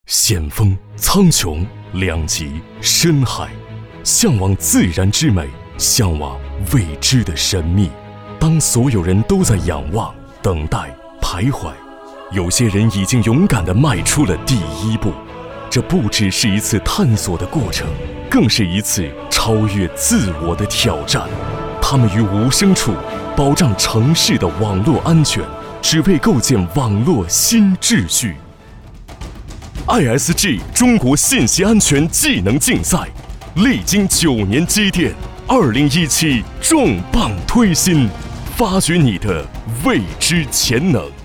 险峰、苍穹，两极、深海，向往自然之美，向往未知的神秘。当所有人都在仰望、等待、徘徊，有些人已经勇敢地迈出了第一步。这不只是一次探索的过程，更是一次超越自我的挑战。他们于无声处保障城市的网络安全，只为构建网络新秩序。ISG 中国信息安全技能竞赛，历经9年积淀，2017重磅推新，发掘你的未知潜能。